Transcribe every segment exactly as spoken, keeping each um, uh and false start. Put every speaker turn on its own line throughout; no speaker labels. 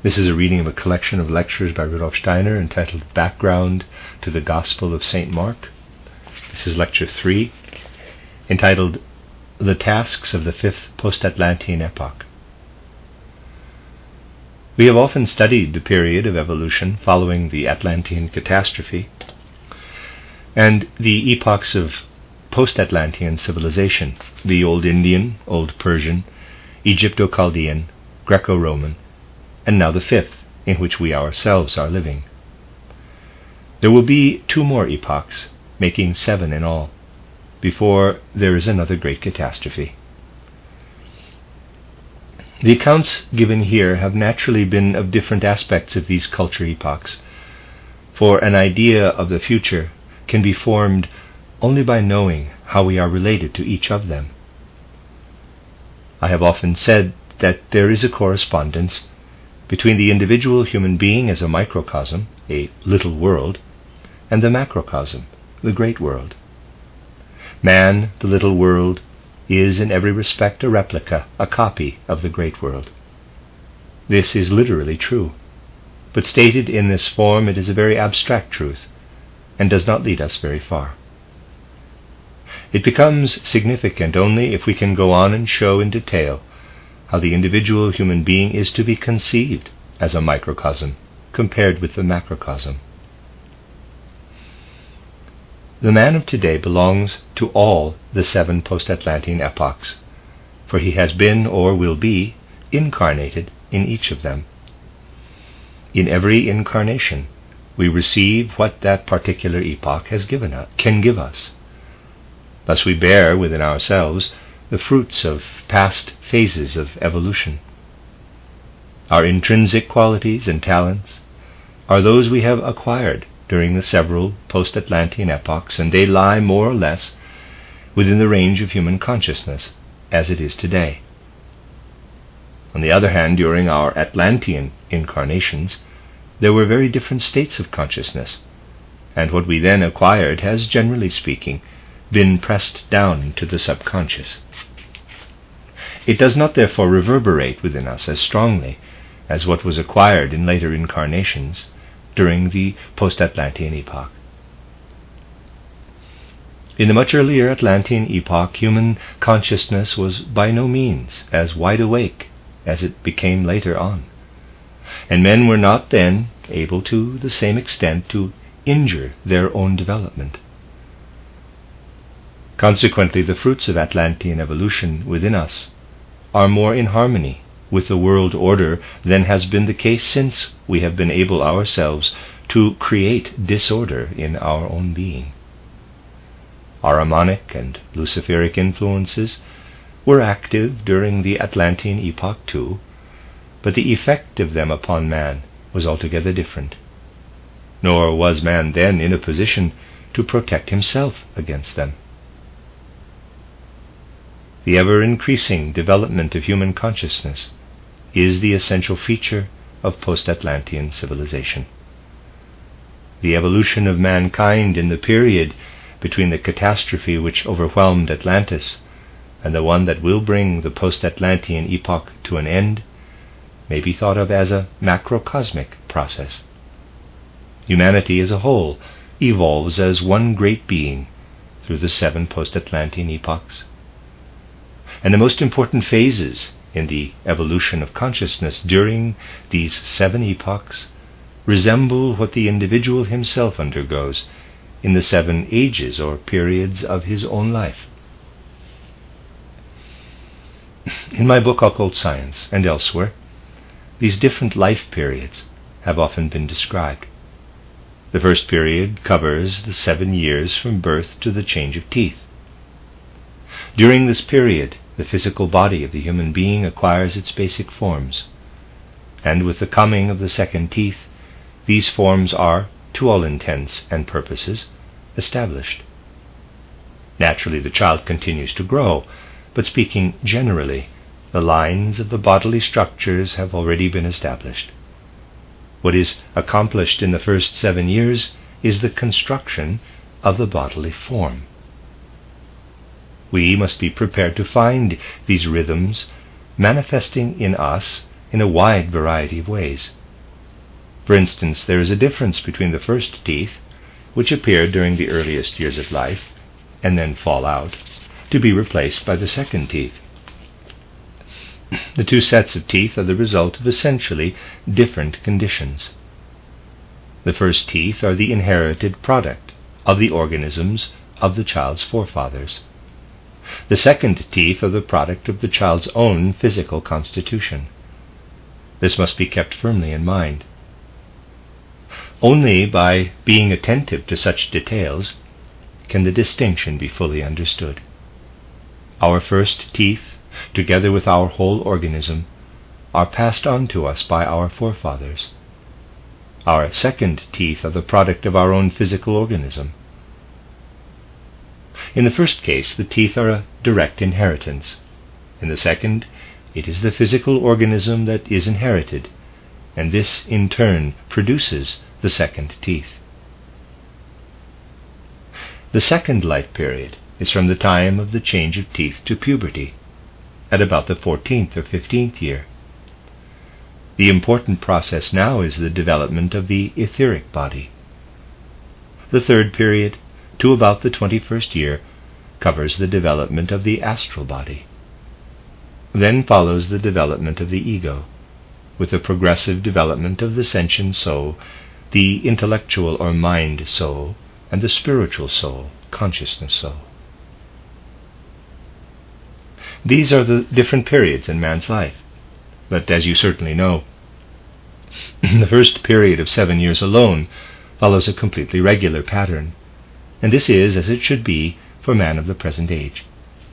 This is a reading of a collection of lectures by Rudolf Steiner entitled Background to the Gospel of Saint Mark. This is lecture three, entitled The Tasks of the Fifth Post-Atlantean Epoch. We have often studied the period of evolution following the Atlantean catastrophe and the epochs of post-Atlantean civilization, the Old Indian, Old Persian, Egypto-Chaldean, Greco-Roman, and now the fifth, in which we ourselves are living. There will be two more epochs, making seven in all, before there is another great catastrophe. The accounts given here have naturally been of different aspects of these culture epochs, for an idea of the future can be formed only by knowing how we are related to each of them. I have often said that there is a correspondence between the individual human being as a microcosm, a little world, and the macrocosm, the great world. Man, the little world, is in every respect a replica, a copy of the great world. This is literally true, but stated in this form it is a very abstract truth, and does not lead us very far. It becomes significant only if we can go on and show in detail how the individual human being is to be conceived as a microcosm compared with the macrocosm. The man of today belongs to all the seven post-Atlantean epochs, for he has been or will be incarnated in each of them. In every incarnation, we receive what that particular epoch has given us, can give us. Thus we bear within ourselves the fruits of past phases of evolution. Our intrinsic qualities and talents are those we have acquired during the several post-Atlantean epochs, and they lie more or less within the range of human consciousness as it is today. On the other hand, during our Atlantean incarnations, there were very different states of consciousness, and what we then acquired has, generally speaking, been pressed down to the subconscious. It does not therefore reverberate within us as strongly as what was acquired in later incarnations during the post-Atlantean epoch. In the much earlier Atlantean epoch, human consciousness was by no means as wide awake as it became later on, and men were not then able to the same extent to injure their own development. Consequently, the fruits of Atlantean evolution within us are more in harmony with the world order than has been the case since we have been able ourselves to create disorder in our own being. Ahrimanic and Luciferic influences were active during the Atlantean epoch too, but the effect of them upon man was altogether different, nor was man then in a position to protect himself against them. The ever-increasing development of human consciousness is the essential feature of post-Atlantean civilization. The evolution of mankind in the period between the catastrophe which overwhelmed Atlantis and the one that will bring the post-Atlantean epoch to an end may be thought of as a macrocosmic process. Humanity as a whole evolves as one great being through the seven post-Atlantean epochs. And the most important phases in the evolution of consciousness during these seven epochs resemble what the individual himself undergoes in the seven ages or periods of his own life. In my book Occult Science and elsewhere, these different life periods have often been described. The first period covers the seven years from birth to the change of teeth. During this period, the physical body of the human being acquires its basic forms, and with the coming of the second teeth, these forms are, to all intents and purposes, established. Naturally, the child continues to grow, but speaking generally, the lines of the bodily structures have already been established. What is accomplished in the first seven years is the construction of the bodily form. We must be prepared to find these rhythms manifesting in us in a wide variety of ways. For instance, there is a difference between the first teeth, which appear during the earliest years of life, and then fall out, to be replaced by the second teeth. The two sets of teeth are the result of essentially different conditions. The first teeth are the inherited product of the organisms of the child's forefathers. The second teeth are the product of the child's own physical constitution. This must be kept firmly in mind. Only by being attentive to such details can the distinction be fully understood. Our first teeth, together with our whole organism, are passed on to us by our forefathers. Our second teeth are the product of our own physical organism. In the first case, the teeth are a direct inheritance. In the second, it is the physical organism that is inherited, and this in turn produces the second teeth. The second life period is from the time of the change of teeth to puberty, at about the fourteenth or fifteenth year. The important process now is the development of the etheric body. The third period, to about the twenty-first year, covers the development of the astral body. Then follows the development of the ego, with the progressive development of the sentient soul, the intellectual or mind soul, and the spiritual soul, consciousness soul. These are the different periods in man's life. But as you certainly know, the first period of seven years alone follows a completely regular pattern, and this is as it should be for man of the present age.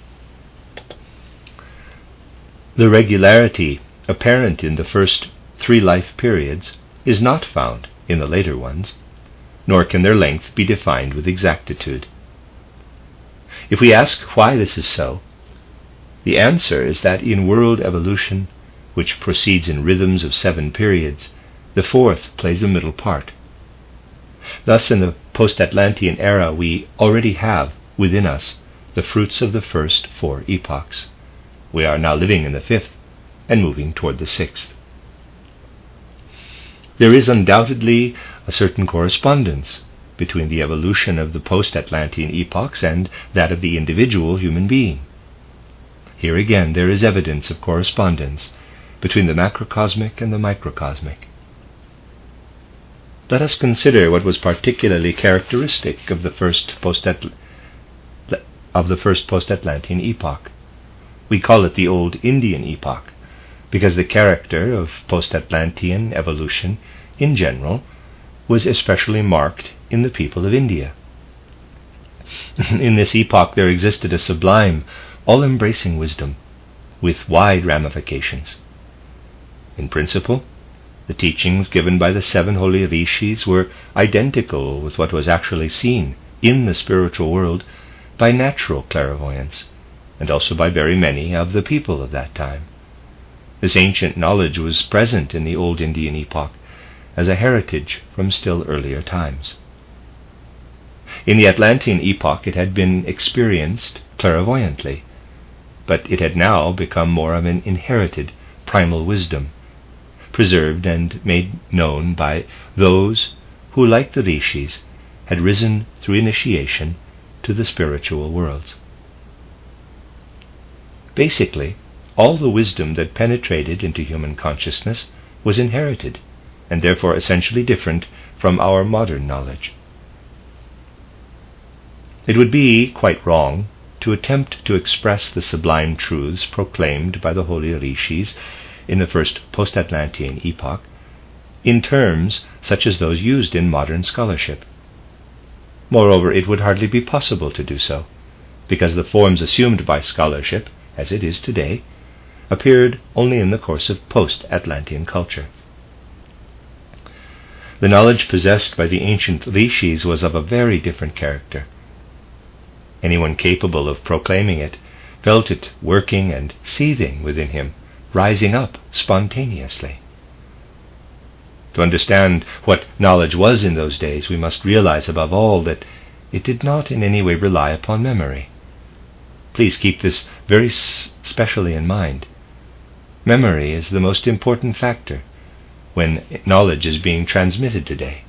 The regularity apparent in the first three life periods is not found in the later ones, nor can their length be defined with exactitude. If we ask why this is so, the answer is that in world evolution, which proceeds in rhythms of seven periods, the fourth plays a middle part. Thus, in the post-Atlantean era, we already have within us the fruits of the first four epochs. We are now living in the fifth and moving toward the sixth. There is undoubtedly a certain correspondence between the evolution of the post-Atlantean epochs and that of the individual human being. Here again there is evidence of correspondence between the macrocosmic and the microcosmic. Let us consider what was particularly characteristic of the first post-Atl- of the first post-Atlantean epoch. We call it the Old Indian epoch, because the character of post-Atlantean evolution in general was especially marked in the people of India. In this epoch there existed a sublime, all-embracing wisdom with wide ramifications. In principle, the teachings given by the seven holy rishis were identical with what was actually seen in the spiritual world by natural clairvoyance, and also by very many of the people of that time. This ancient knowledge was present in the Old Indian epoch as a heritage from still earlier times. In the Atlantean epoch it had been experienced clairvoyantly, but it had now become more of an inherited primal wisdom, preserved and made known by those who, like the rishis, had risen through initiation to the spiritual worlds. Basically, all the wisdom that penetrated into human consciousness was inherited, and therefore essentially different from our modern knowledge. It would be quite wrong to attempt to express the sublime truths proclaimed by the holy rishis in the first post-Atlantean epoch in terms such as those used in modern scholarship. Moreover, it would hardly be possible to do so, because the forms assumed by scholarship, as it is today, appeared only in the course of post-Atlantean culture. The knowledge possessed by the ancient rishis was of a very different character. Anyone capable of proclaiming it felt it working and seething within him, rising up spontaneously. To understand what knowledge was in those days, we must realize above all that it did not in any way rely upon memory. Please keep this very s- specially in mind. Memory is the most important factor when knowledge is being transmitted today.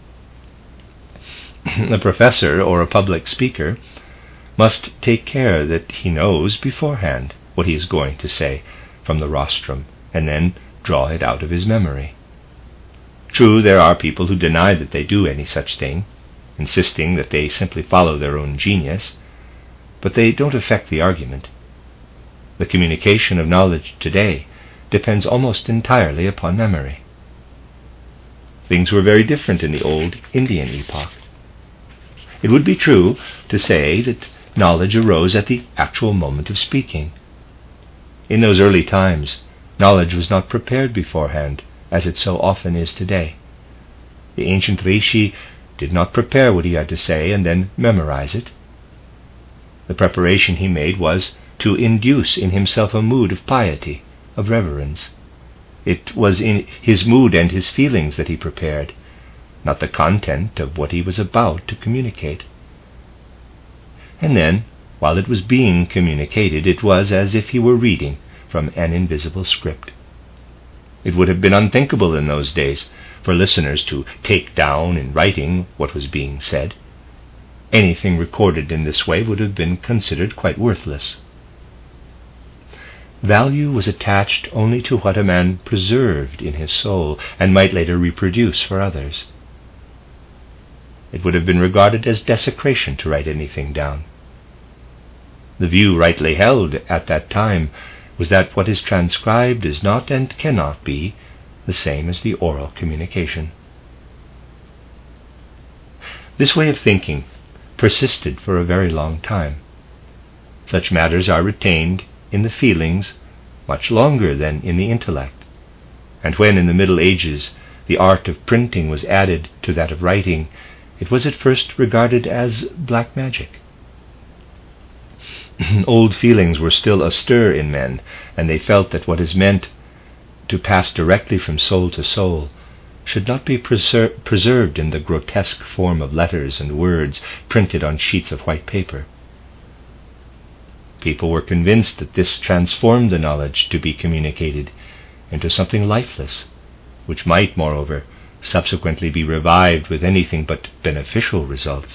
A professor or a public speaker must take care that he knows beforehand what he is going to say from the rostrum, and then draw it out of his memory. True, there are people who deny that they do any such thing, insisting that they simply follow their own genius, but they don't affect the argument. The communication of knowledge today depends almost entirely upon memory. Things were very different in the old Indian epoch. It would be true to say that knowledge arose at the actual moment of speaking. In those early times, knowledge was not prepared beforehand, as it so often is today. The ancient Rishi did not prepare what he had to say and then memorize it. The preparation he made was to induce in himself a mood of piety, of reverence. It was in his mood and his feelings that he prepared, not the content of what he was about to communicate. And then, while it was being communicated, it was as if he were reading from an invisible script. It would have been unthinkable in those days for listeners to take down in writing what was being said. Anything recorded in this way would have been considered quite worthless. Value was attached only to what a man preserved in his soul and might later reproduce for others. It would have been regarded as desecration to write anything down. The view rightly held at that time was that what is transcribed is not and cannot be the same as the oral communication. This way of thinking persisted for a very long time. Such matters are retained in the feelings much longer than in the intellect, and when in the Middle Ages the art of printing was added to that of writing, it was at first regarded as black magic. Old feelings were still astir in men, and they felt that what is meant to pass directly from soul to soul should not be preser- preserved in the grotesque form of letters and words printed on sheets of white paper. People were convinced that this transformed the knowledge to be communicated into something lifeless, which might, moreover, subsequently be revived with anything but beneficial results.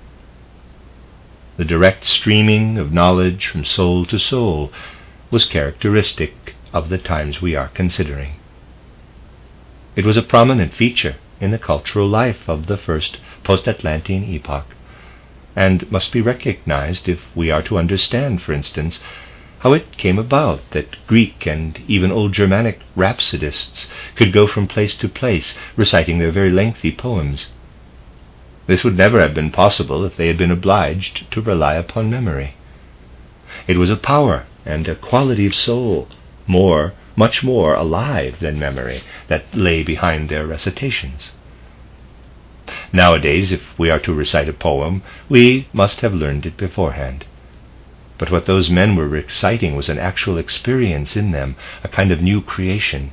The direct streaming of knowledge from soul to soul was characteristic of the times we are considering. It was a prominent feature in the cultural life of the first post-Atlantean epoch, and must be recognized if we are to understand, for instance, how it came about that Greek and even old Germanic rhapsodists could go from place to place reciting their very lengthy poems. This would never have been possible if they had been obliged to rely upon memory. It was a power and a quality of soul, more, much more alive than memory, that lay behind their recitations. Nowadays, if we are to recite a poem, we must have learned it beforehand. But what those men were reciting was an actual experience in them, a kind of new creation.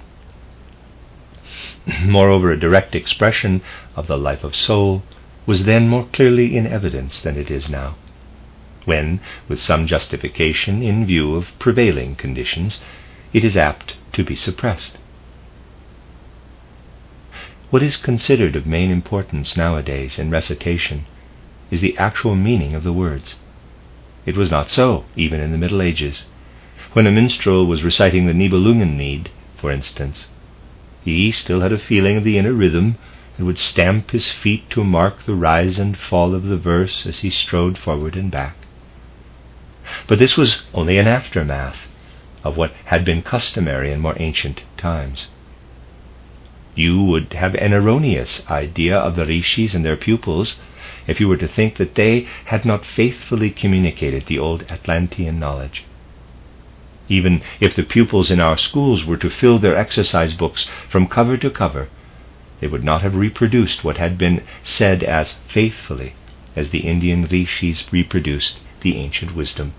Moreover, a direct expression of the life of soul was then more clearly in evidence than it is now, when, with some justification in view of prevailing conditions, it is apt to be suppressed. What is considered of main importance nowadays in recitation is the actual meaning of the words. It was not so even in the Middle Ages. When a minstrel was reciting the Nibelungenlied, for instance, he still had a feeling of the inner rhythm and would stamp his feet to mark the rise and fall of the verse as he strode forward and back. But this was only an aftermath of what had been customary in more ancient times. You would have an erroneous idea of the rishis and their pupils if you were to think that they had not faithfully communicated the old Atlantean knowledge. Even if the pupils in our schools were to fill their exercise books from cover to cover, they would not have reproduced what had been said as faithfully as the Indian rishis reproduced the ancient wisdom.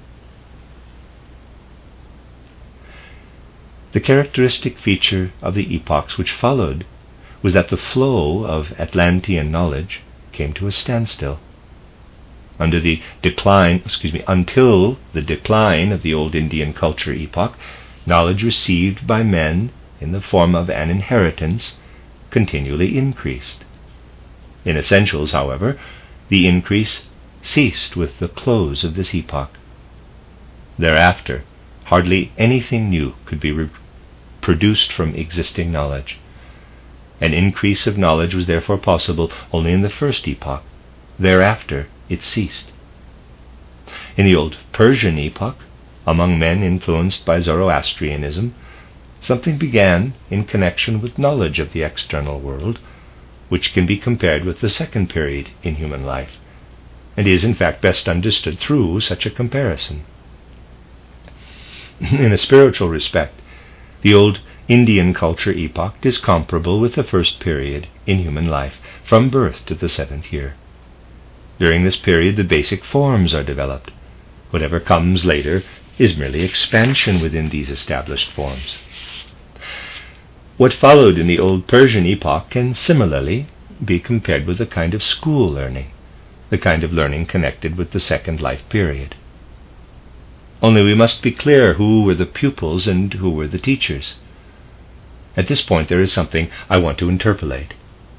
The characteristic feature of the epochs which followed was that the flow of Atlantean knowledge came to a standstill. Under the decline, excuse me, until the decline of the old Indian culture epoch, knowledge received by men in the form of an inheritance continually increased. In essentials, however, the increase ceased with the close of this epoch. Thereafter, hardly anything new could be re- produced from existing knowledge. An increase of knowledge was therefore possible only in the first epoch. Thereafter, it ceased. In the old Persian epoch, among men influenced by Zoroastrianism, something began in connection with knowledge of the external world, which can be compared with the second period in human life, and is in fact best understood through such a comparison. In a spiritual respect, the old Indian culture epoch is comparable with the first period in human life, from birth to the seventh year. During this period, the basic forms are developed. Whatever comes later is merely expansion within these established forms. What followed in the old Persian epoch can similarly be compared with a kind of school learning, the kind of learning connected with the second life period. Only we must be clear who were the pupils and who were the teachers. At this point there is something I want to interpolate.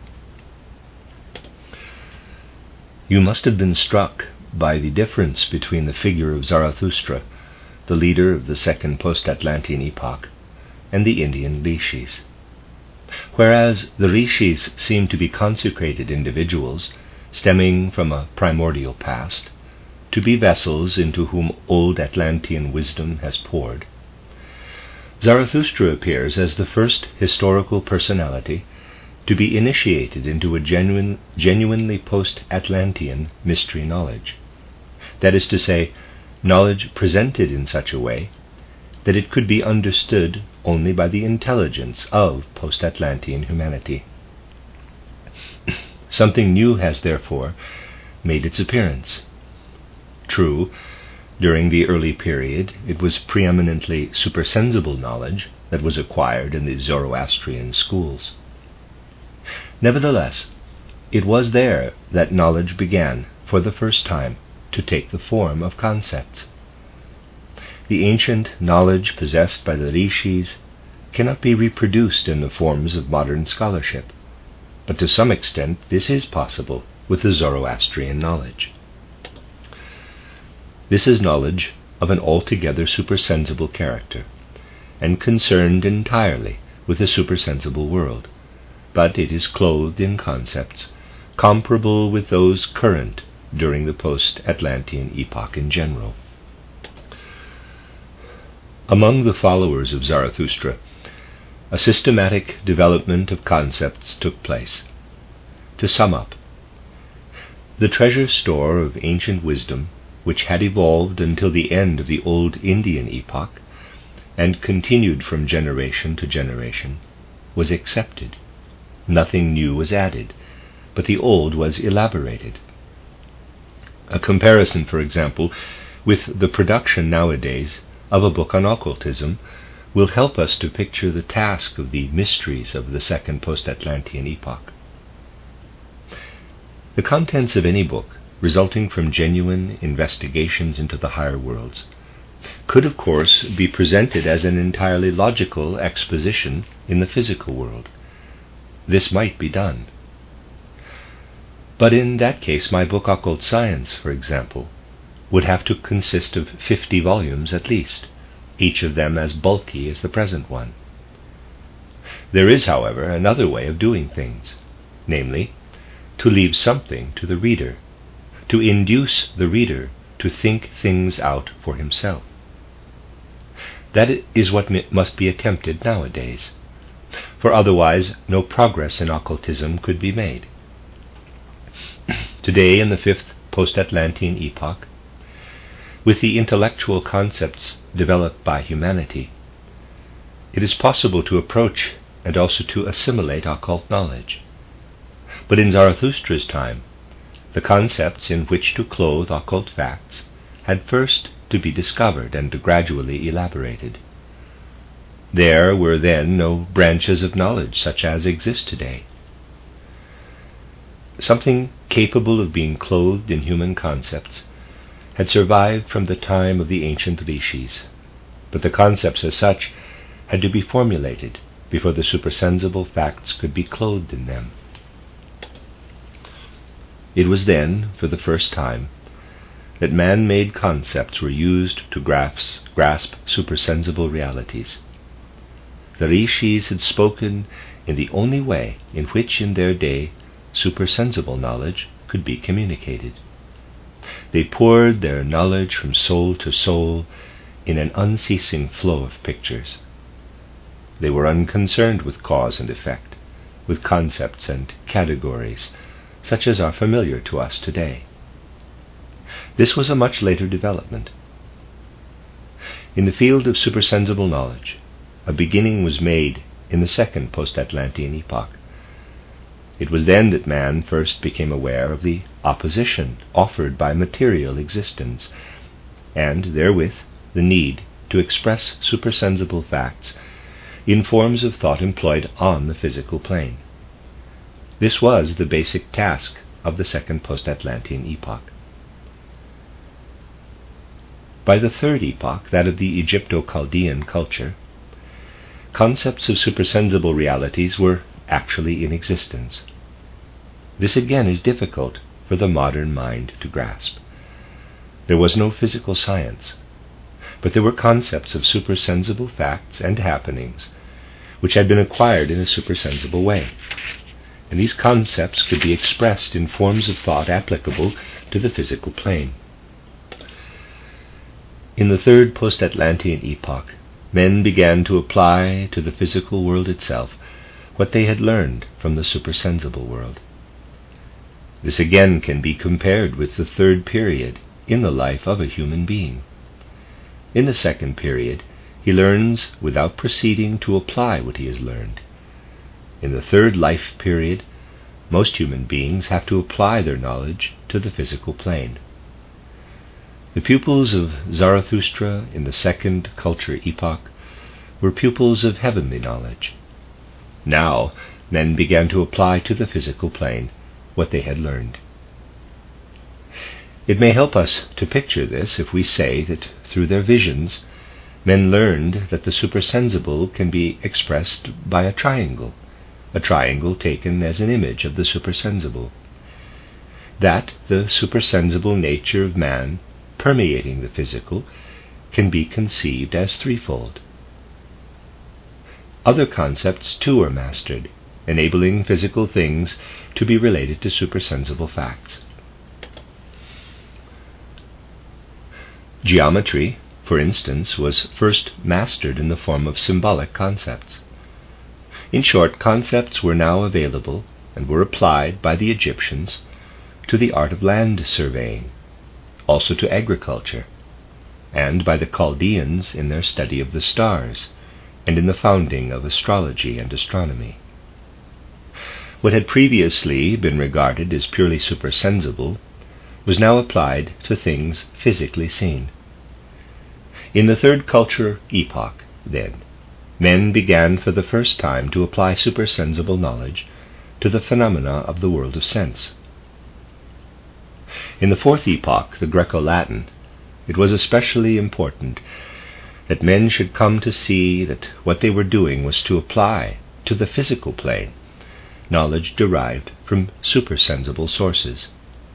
You must have been struck by the difference between the figure of Zarathustra, the leader of the second post-Atlantean epoch, and the Indian rishis. Whereas the rishis seem to be consecrated individuals stemming from a primordial past, to be vessels into whom old Atlantean wisdom has poured, Zarathustra appears as the first historical personality to be initiated into a genuine, genuinely post-Atlantean mystery knowledge. That is to say, knowledge presented in such a way that it could be understood only by the intelligence of post-Atlantean humanity. Something new has therefore made its appearance. True, during the early period it was preeminently supersensible knowledge that was acquired in the Zoroastrian schools. Nevertheless, it was there that knowledge began, for the first time, to take the form of concepts. The ancient knowledge possessed by the rishis cannot be reproduced in the forms of modern scholarship, but to some extent this is possible with the Zoroastrian knowledge. This is knowledge of an altogether supersensible character, and concerned entirely with the supersensible world, but it is clothed in concepts comparable with those current during the post-Atlantean epoch in general. Among the followers of Zarathustra, a systematic development of concepts took place. To sum up, the treasure store of ancient wisdom, which had evolved until the end of the old Indian epoch and continued from generation to generation, was accepted. Nothing new was added, but the old was elaborated. A comparison, for example, with the production nowadays of a book on occultism will help us to picture the task of the mysteries of the second post-Atlantean epoch. The contents of any book, resulting from genuine investigations into the higher worlds, could of course be presented as an entirely logical exposition in the physical world. This might be done. But in that case, my book Occult Science, for example, would have to consist of fifty volumes at least, each of them as bulky as the present one. There is, however, another way of doing things, namely, to leave something to the reader, to induce the reader to think things out for himself. That is what must be attempted nowadays, for otherwise no progress in occultism could be made. Today, in the fifth post-Atlantean epoch, with the intellectual concepts developed by humanity, it is possible to approach and also to assimilate occult knowledge. But in Zarathustra's time, the concepts in which to clothe occult facts had first to be discovered and gradually elaborated. There were then no branches of knowledge such as exist today. Something capable of being clothed in human concepts had survived from the time of the ancient rishis. but the concepts as such had to be formulated before the supersensible facts could be clothed in them. It was then, for the first time, that man-made concepts were used to grasp, grasp supersensible realities. The rishis had spoken in the only way in which in their day supersensible knowledge could be communicated. They poured their knowledge from soul to soul in an unceasing flow of pictures. They were unconcerned with cause and effect, with concepts and categories, such as are familiar to us today. This was a much later development. In the field of supersensible knowledge, a beginning was made in the second post-Atlantean epoch. It was then that man first became aware of the opposition offered by material existence, and therewith the need to express supersensible facts in forms of thought employed on the physical plane. This was the basic task of the second post-Atlantean epoch. By the third epoch, that of the Egypto-Chaldean culture, concepts of supersensible realities were actually in existence. This again is difficult for the modern mind to grasp. There was no physical science, but there were concepts of supersensible facts and happenings which had been acquired in a supersensible way, and these concepts could be expressed in forms of thought applicable to the physical plane. In the third post-Atlantean epoch, men began to apply to the physical world itself what they had learned from the supersensible world. This again can be compared with the third period in the life of a human being. In the second period, he learns without proceeding to apply what he has learned. In the third life period, most human beings have to apply their knowledge to the physical plane. The pupils of Zarathustra in the second culture epoch were pupils of heavenly knowledge. Now, men began to apply to the physical plane what they had learned. It may help us to picture this if we say that through their visions, men learned that the supersensible can be expressed by a triangle, a triangle taken as an image of the supersensible. That the supersensible nature of man, permeating the physical, can be conceived as threefold. Other concepts too are mastered, enabling physical things to be related to supersensible facts. Geometry, for instance, was first mastered in the form of symbolic concepts. In short, concepts were now available and were applied by the Egyptians to the art of land surveying, also to agriculture, and by the Chaldeans in their study of the stars and in the founding of astrology and astronomy. What had previously been regarded as purely supersensible was now applied to things physically seen. In the third culture epoch, then, men began for the first time to apply supersensible knowledge to the phenomena of the world of sense. In the fourth epoch, the Greco-Latin, it was especially important that men should come to see that what they were doing was to apply to the physical plane knowledge derived from supersensible sources.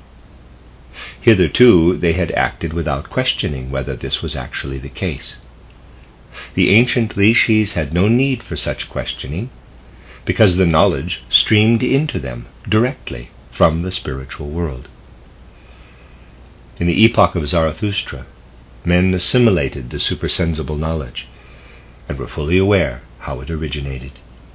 Hitherto they had acted without questioning whether this was actually the case. The ancient rishis had no need for such questioning, because the knowledge streamed into them directly from the spiritual world. In the epoch of Zarathustra, men assimilated the supersensible knowledge and were fully aware how it originated.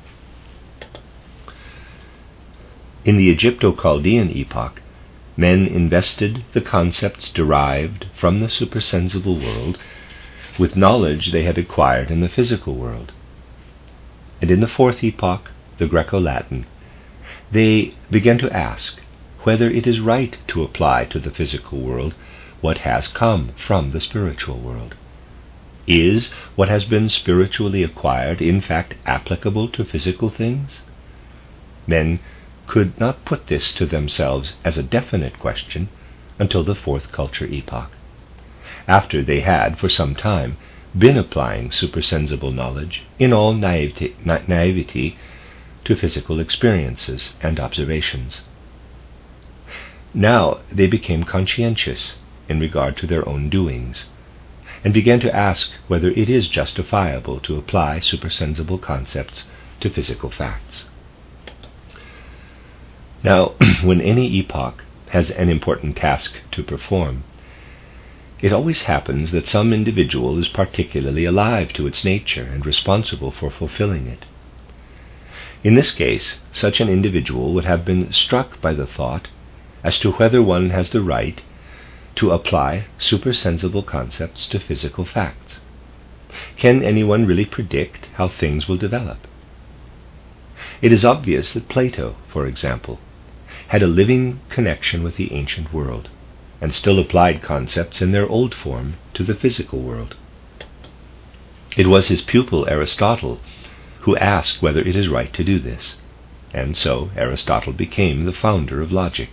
In the Egypto-Chaldean epoch, men invested the concepts derived from the supersensible world with knowledge they had acquired in the physical world. And in the fourth epoch, the Greco-Latin, they began to ask whether it is right to apply to the physical world what has come from the spiritual world. Is what has been spiritually acquired in fact applicable to physical things? Men could not put this to themselves as a definite question until the fourth culture epoch, after they had for some time been applying supersensible knowledge in all naivety, na- naivety to physical experiences and observations. Now they became conscientious in regard to their own doings, and began to ask whether it is justifiable to apply supersensible concepts to physical facts. Now, when any epoch has an important task to perform, it always happens that some individual is particularly alive to its nature and responsible for fulfilling it. In this case, such an individual would have been struck by the thought as to whether one has the right to apply supersensible concepts to physical facts. Can anyone really predict how things will develop? It is obvious that Plato, for example, had a living connection with the ancient world, and still applied concepts in their old form to the physical world. It was his pupil Aristotle who asked whether it is right to do this, and so Aristotle became the founder of logic.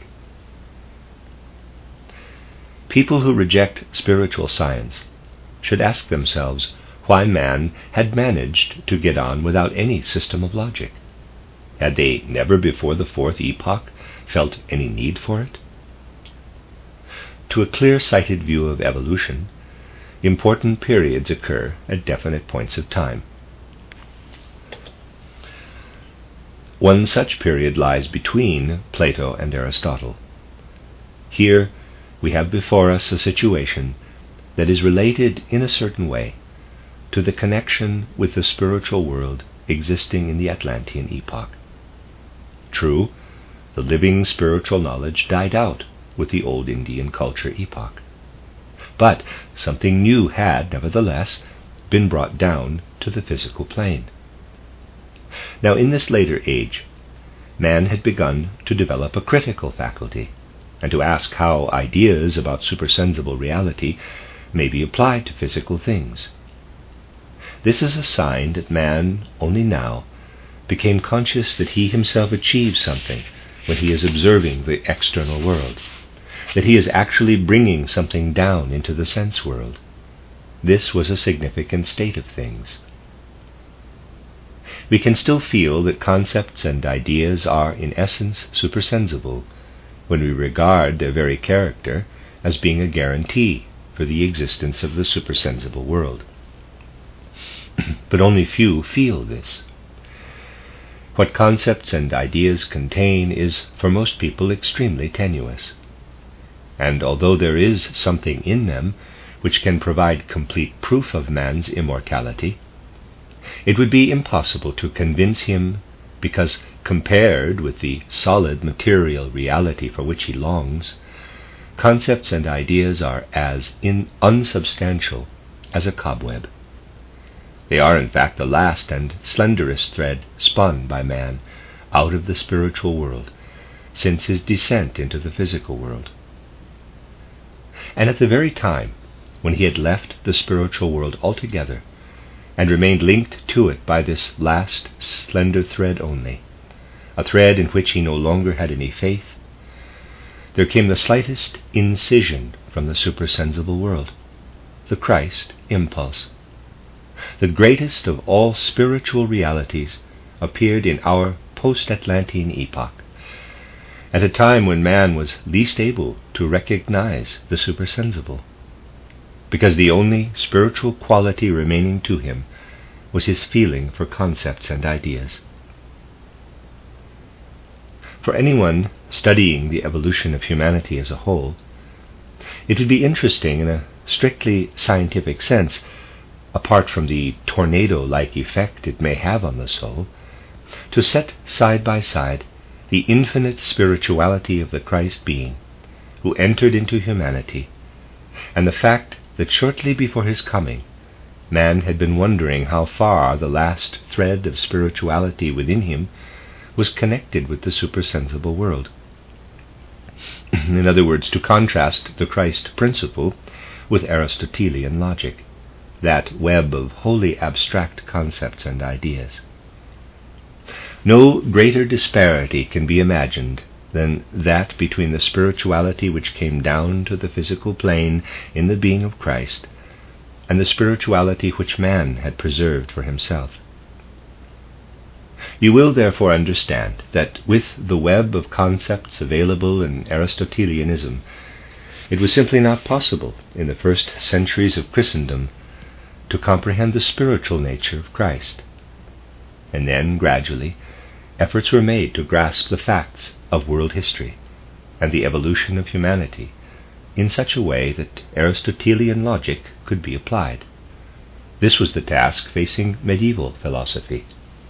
People who reject spiritual science should ask themselves why man had managed to get on without any system of logic. Had they never before the fourth epoch felt any need for it? To a clear-sighted view of evolution, important periods occur at definite points of time. One such period lies between Plato and Aristotle. Here we have before us a situation that is related in a certain way to the connection with the spiritual world existing in the Atlantean epoch. True, the living spiritual knowledge died out with the old Indian culture epoch, but something new had, nevertheless, been brought down to the physical plane. Now, in this later age, man had begun to develop a critical faculty, and to ask how ideas about supersensible reality may be applied to physical things. This is a sign that man only now became conscious that he himself achieves something when he is observing the external world, that he is actually bringing something down into the sense world. This was a significant state of things. We can still feel that concepts and ideas are in essence supersensible when we regard their very character as being a guarantee for the existence of the supersensible world. But only few feel this. What concepts and ideas contain is, for most people, extremely tenuous. And although there is something in them which can provide complete proof of man's immortality, it would be impossible to convince him, because compared with the solid material reality for which he longs, concepts and ideas are as in unsubstantial as a cobweb. They are, in fact, the last and slenderest thread spun by man out of the spiritual world since his descent into the physical world. And at the very time when he had left the spiritual world altogether and remained linked to it by this last slender thread only, a thread in which he no longer had any faith, there came the slightest incision from the supersensible world, the Christ impulse. The greatest of all spiritual realities appeared in our post-Atlantean epoch, at a time when man was least able to recognize the supersensible, because the only spiritual quality remaining to him was his feeling for concepts and ideas. For anyone studying the evolution of humanity as a whole, it would be interesting in a strictly scientific sense, apart from the tornado-like effect it may have on the soul, to set side by side the infinite spirituality of the Christ being who entered into humanity, and the fact that shortly before his coming, man had been wondering how far the last thread of spirituality within him was connected with the supersensible world. In other words, to contrast the Christ principle with Aristotelian logic, that web of wholly abstract concepts and ideas. No greater disparity can be imagined than that between the spirituality which came down to the physical plane in the being of Christ and the spirituality which man had preserved for himself. You will therefore understand that with the web of concepts available in Aristotelianism, it was simply not possible in the first centuries of Christendom to comprehend the spiritual nature of Christ. And then, gradually, efforts were made to grasp the facts of world history and the evolution of humanity in such a way that Aristotelian logic could be applied. This was the task facing medieval philosophy.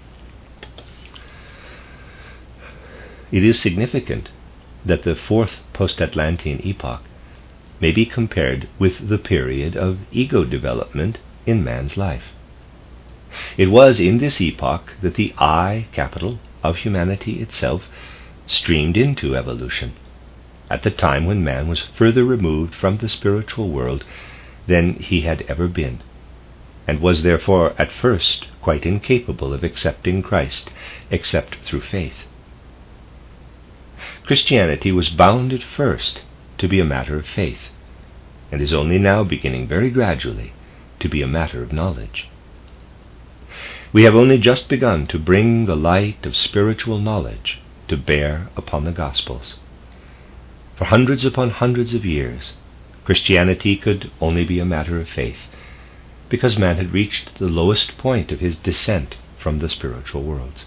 It is significant that the fourth post-Atlantean epoch may be compared with the period of ego development in man's life. It was in this epoch that the I capital of humanity itself streamed into evolution, at the time when man was further removed from the spiritual world than he had ever been, and was therefore at first quite incapable of accepting Christ except through faith. Christianity was bound at first to be a matter of faith, and is only now beginning very gradually to be a matter of knowledge. We have only just begun to bring the light of spiritual knowledge to bear upon the Gospels. For hundreds upon hundreds of years, Christianity could only be a matter of faith, because man had reached the lowest point of his descent from the spiritual worlds.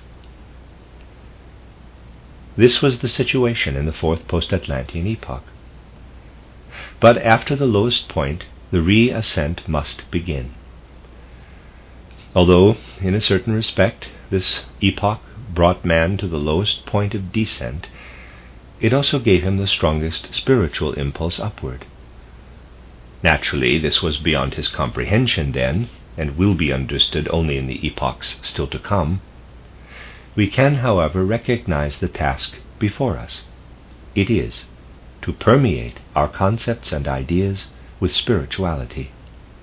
This was the situation in the fourth post-Atlantean epoch. But after the lowest point, the re-ascent must begin. Although, in a certain respect, this epoch brought man to the lowest point of descent, it also gave him the strongest spiritual impulse upward. Naturally, this was beyond his comprehension then, and will be understood only in the epochs still to come. We can, however, recognize the task before us. It is to permeate our concepts and ideas with spirituality.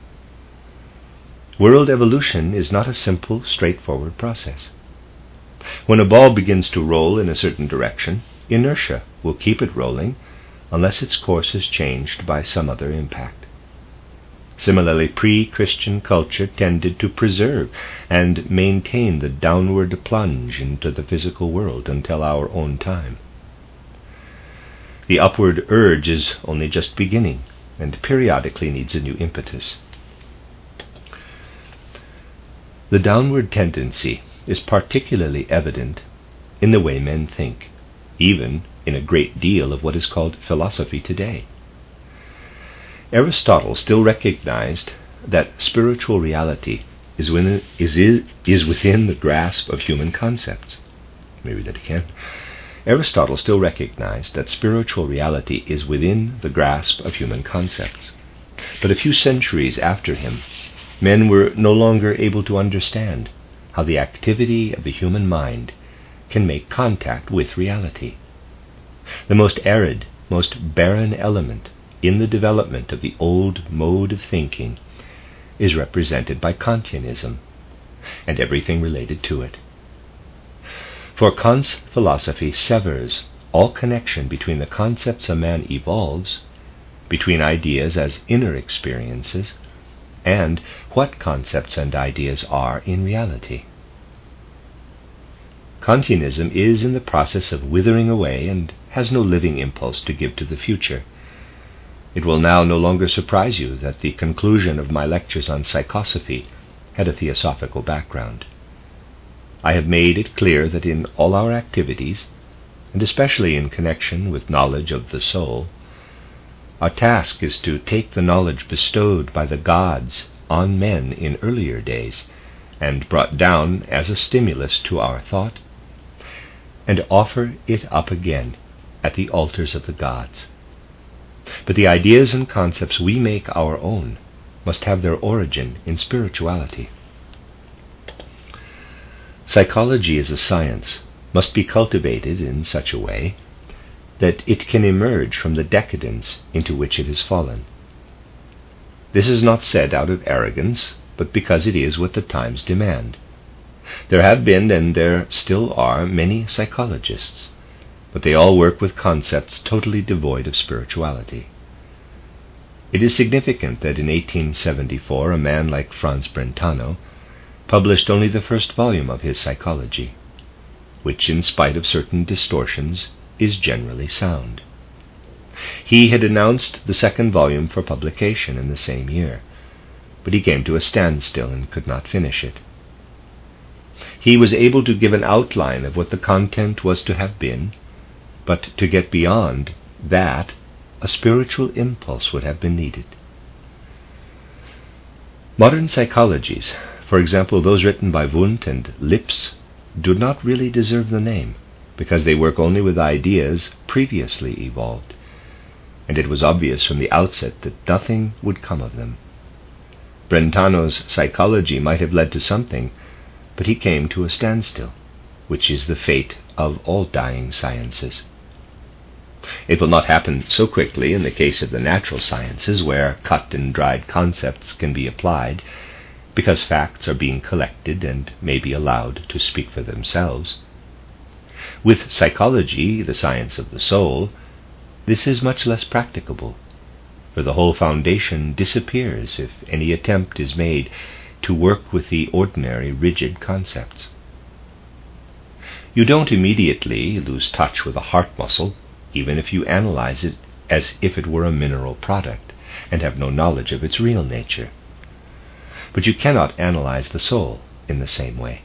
World evolution is not a simple, straightforward process. When a ball begins to roll in a certain direction, inertia will keep it rolling unless its course is changed by some other impact. Similarly, pre-Christian culture tended to preserve and maintain the downward plunge into the physical world until our own time. The upward urge is only just beginning and periodically needs a new impetus. The downward tendency is particularly evident in the way men think, even in a great deal of what is called philosophy today. Aristotle still recognized that spiritual reality is within, is, is within the grasp of human concepts. Maybe that again. Aristotle still recognized that spiritual reality is within the grasp of human concepts. But a few centuries after him, men were no longer able to understand how the activity of the human mind can make contact with reality. The most arid, most barren element in the development of the old mode of thinking is represented by Kantianism and everything related to it. For Kant's philosophy severs all connection between the concepts a man evolves, between ideas as inner experiences, and what concepts and ideas are in reality. Kantianism is in the process of withering away and has no living impulse to give to the future. It will now no longer surprise you that the conclusion of my lectures on psychosophy had a theosophical background. I have made it clear that in all our activities, and especially in connection with knowledge of the soul, our task is to take the knowledge bestowed by the gods on men in earlier days, and brought down as a stimulus to our thought, and offer it up again at the altars of the gods. But the ideas and concepts we make our own must have their origin in spirituality. Psychology as a science must be cultivated in such a way that it can emerge from the decadence into which it has fallen. This is not said out of arrogance, but because it is what the times demand. There have been, and there still are, many psychologists, but they all work with concepts totally devoid of spirituality. It is significant that in eighteen seventy-four a man like Franz Brentano published only the first volume of his Psychology, which, in spite of certain distortions, is generally sound. He had announced the second volume for publication in the same year, but he came to a standstill and could not finish it. He was able to give an outline of what the content was to have been, but to get beyond that, a spiritual impulse would have been needed. Modern psychologies, for example those written by Wundt and Lips, do not really deserve the name, because they work only with ideas previously evolved, and it was obvious from the outset that nothing would come of them. Brentano's psychology might have led to something, but he came to a standstill, which is the fate of all dying sciences. It will not happen so quickly in the case of the natural sciences, where cut and dried concepts can be applied, because facts are being collected and may be allowed to speak for themselves. With psychology, the science of the soul, this is much less practicable, for the whole foundation disappears if any attempt is made to work with the ordinary rigid concepts. You don't immediately lose touch with a heart muscle, even if you analyze it as if it were a mineral product and have no knowledge of its real nature. But you cannot analyze the soul in the same way.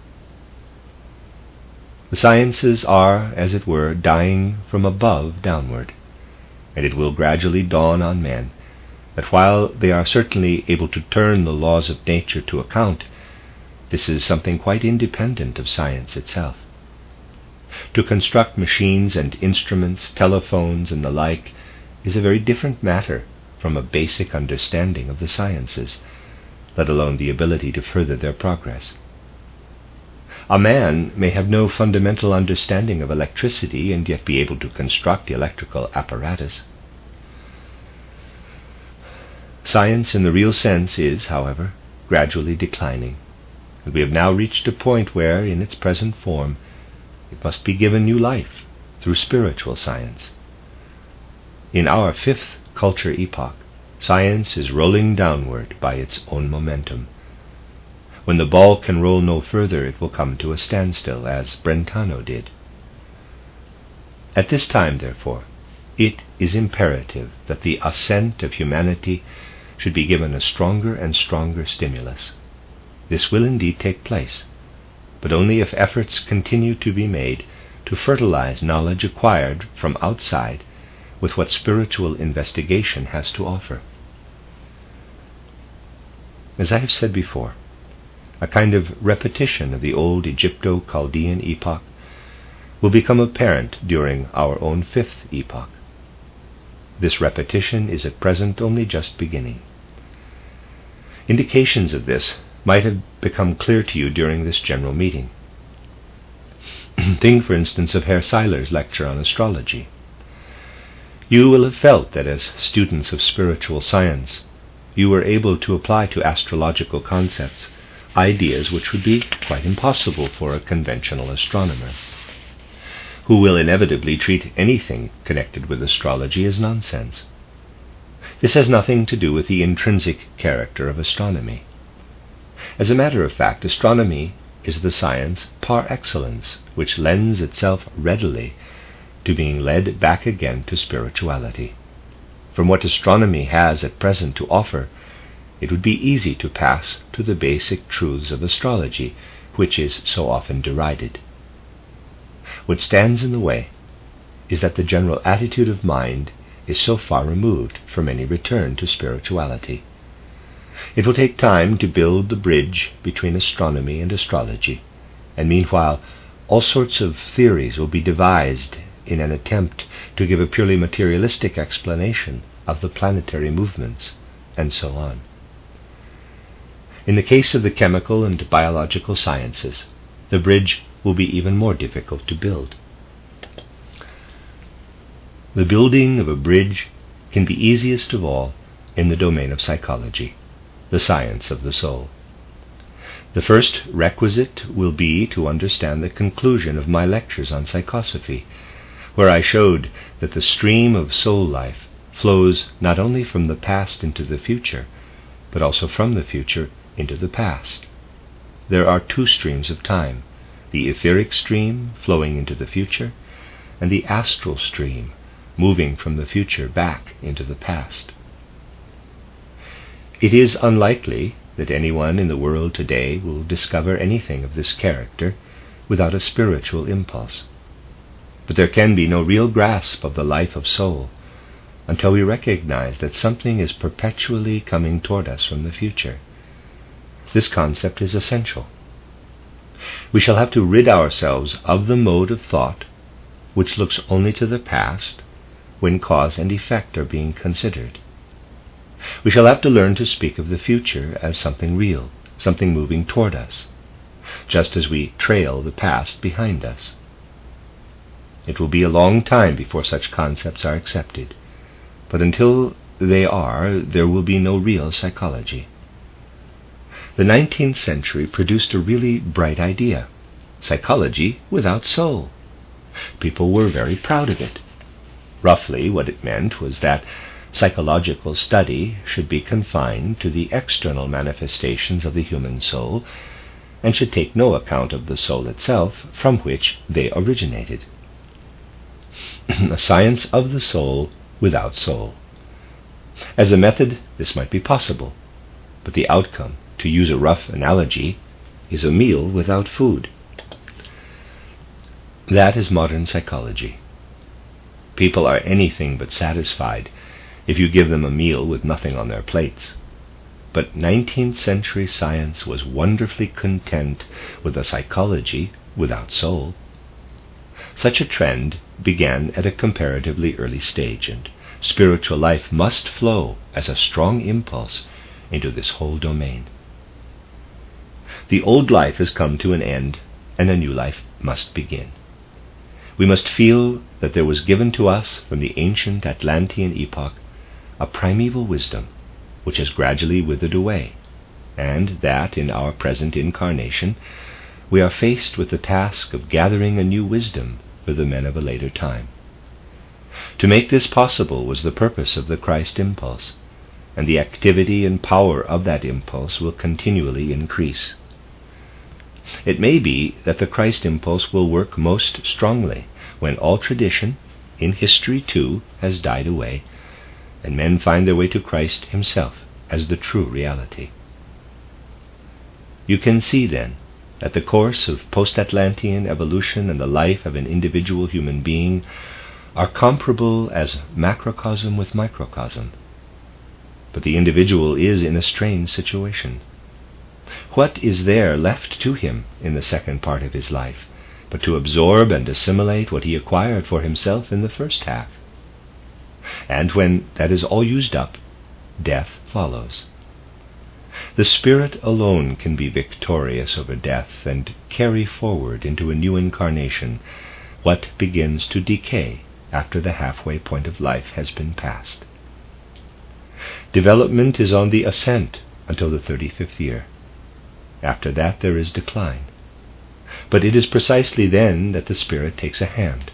The sciences are, as it were, dying from above downward, and it will gradually dawn on men that while they are certainly able to turn the laws of nature to account, this is something quite independent of science itself. To construct machines and instruments, telephones and the like, is a very different matter from a basic understanding of the sciences, let alone the ability to further their progress. A man may have no fundamental understanding of electricity and yet be able to construct the electrical apparatus. Science in the real sense is, however, gradually declining, and we have now reached a point where, in its present form, it must be given new life through spiritual science. In our fifth culture epoch, science is rolling downward by its own momentum. When the ball can roll no further, it will come to a standstill, as Brentano did. At this time, therefore, it is imperative that the ascent of humanity should be given a stronger and stronger stimulus. This will indeed take place, but only if efforts continue to be made to fertilize knowledge acquired from outside with what spiritual investigation has to offer. As I have said before, a kind of repetition of the old Egypto-Chaldean epoch will become apparent during our own fifth epoch. This repetition is at present only just beginning. Indications of this might have become clear to you during this general meeting. Think, for instance, of Herr Seiler's lecture on astrology. You will have felt that as students of spiritual science, you were able to apply to astrological concepts ideas which would be quite impossible for a conventional astronomer, who will inevitably treat anything connected with astrology as nonsense. This has nothing to do with the intrinsic character of astronomy. As a matter of fact, astronomy is the science par excellence, which lends itself readily to being led back again to spirituality. From what astronomy has at present to offer, it would be easy to pass to the basic truths of astrology, which is so often derided. What stands in the way is that the general attitude of mind is so far removed from any return to spirituality. It will take time to build the bridge between astronomy and astrology, and meanwhile all sorts of theories will be devised in an attempt to give a purely materialistic explanation of the planetary movements, and so on. In the case of the chemical and biological sciences, the bridge will be even more difficult to build. The building of a bridge can be easiest of all in the domain of psychology, the science of the soul. The first requisite will be to understand the conclusion of my lectures on psychosophy, where I showed that the stream of soul life flows not only from the past into the future, but also from the future into the past. There are two streams of time, the etheric stream flowing into the future, and the astral stream moving from the future back into the past. It is unlikely that anyone in the world today will discover anything of this character without a spiritual impulse. But there can be no real grasp of the life of soul until we recognize that something is perpetually coming toward us from the future. This concept is essential. We shall have to rid ourselves of the mode of thought which looks only to the past when cause and effect are being considered. We shall have to learn to speak of the future as something real, something moving toward us, just as we trail the past behind us. It will be a long time before such concepts are accepted, but until they are, there will be no real psychology. The nineteenth century produced a really bright idea: psychology without soul. People were very proud of it. Roughly, what it meant was that psychological study should be confined to the external manifestations of the human soul and should take no account of the soul itself, from which they originated. A science of the soul without soul. As a method, this might be possible, but the outcome, to use a rough analogy, is a meal without food. That is modern psychology. People are anything but satisfied if you give them a meal with nothing on their plates. But nineteenth century science was wonderfully content with a psychology without soul. Such a trend began at a comparatively early stage, and spiritual life must flow as a strong impulse into this whole domain. The old life has come to an end, and a new life must begin. We must feel that there was given to us from the ancient Atlantean epoch a primeval wisdom which has gradually withered away, and that in our present incarnation we are faced with the task of gathering a new wisdom for the men of a later time. To make this possible was the purpose of the Christ impulse, and the activity and power of that impulse will continually increase. It may be that the Christ impulse will work most strongly when all tradition, in history too, has died away, and men find their way to Christ himself as the true reality. You can see, then, that the course of post-Atlantean evolution and the life of an individual human being are comparable as macrocosm with microcosm. But the individual is in a strange situation. What is there left to him in the second part of his life but to absorb and assimilate what he acquired for himself in the first half? And when that is all used up, death follows. The spirit alone can be victorious over death and carry forward into a new incarnation what begins to decay after the halfway point of life has been passed. Development is on the ascent until the thirty-fifth year. After that there is decline. But it is precisely then that the spirit takes a hand.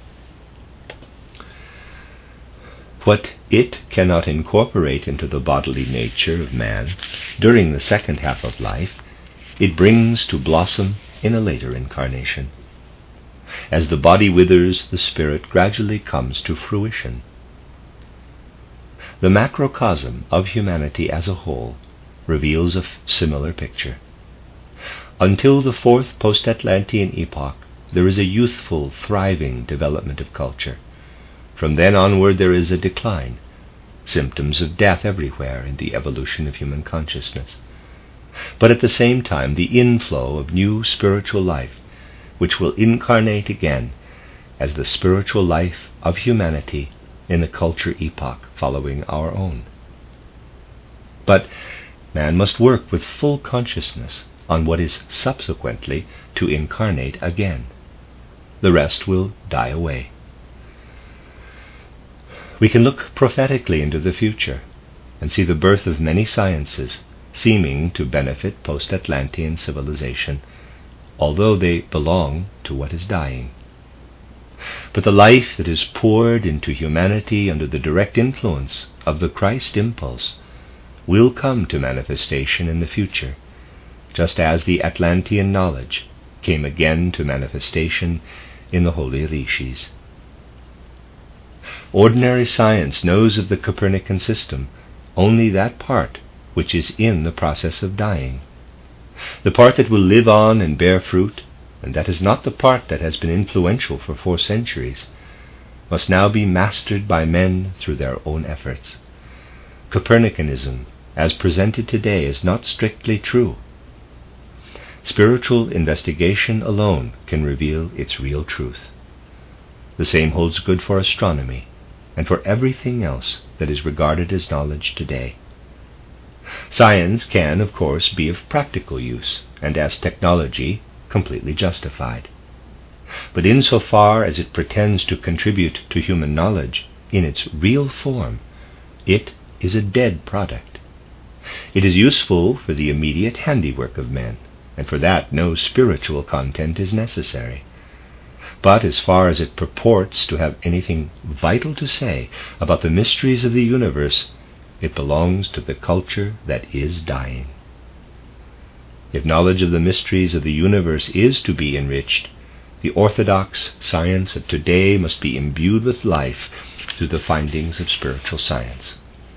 What it cannot incorporate into the bodily nature of man during the second half of life, it brings to blossom in a later incarnation. As the body withers, the spirit gradually comes to fruition. The macrocosm of humanity as a whole reveals a f- similar picture. Until the fourth post-Atlantean epoch, there is a youthful, thriving development of culture. From then onward there is a decline, symptoms of death everywhere in the evolution of human consciousness. But at the same time, the inflow of new spiritual life, which will incarnate again as the spiritual life of humanity in the culture epoch following our own. But man must work with full consciousness on what is subsequently to incarnate again. The rest will die away. We can look prophetically into the future and see the birth of many sciences seeming to benefit post-Atlantean civilization, although they belong to what is dying. But the life that is poured into humanity under the direct influence of the Christ impulse will come to manifestation in the future, just as the Atlantean knowledge came again to manifestation in the holy rishis. Ordinary science knows of the Copernican system only that part which is in the process of dying. The part that will live on and bear fruit, and that is not the part that has been influential for four centuries, must now be mastered by men through their own efforts. Copernicanism, as presented today, is not strictly true. Spiritual investigation alone can reveal its real truth. The same holds good for astronomy and for everything else that is regarded as knowledge today. Science can, of course, be of practical use, and as technology, completely justified. But insofar as it pretends to contribute to human knowledge in its real form, it is a dead product. It is useful for the immediate handiwork of men, and for that no spiritual content is necessary. But as far as it purports to have anything vital to say about the mysteries of the universe, it belongs to the culture that is dying. If knowledge of the mysteries of the universe is to be enriched, the orthodox science of today must be imbued with life through the findings of spiritual science.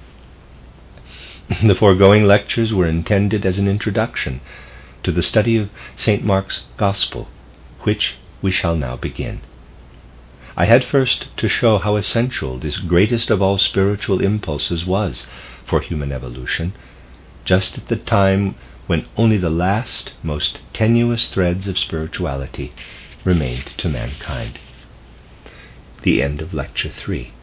The foregoing lectures were intended as an introduction to the study of Saint Mark's Gospel, which we shall now begin. I had first to show how essential this greatest of all spiritual impulses was for human evolution, just at the time when only the last, most tenuous threads of spirituality remained to mankind. The end of Lecture three.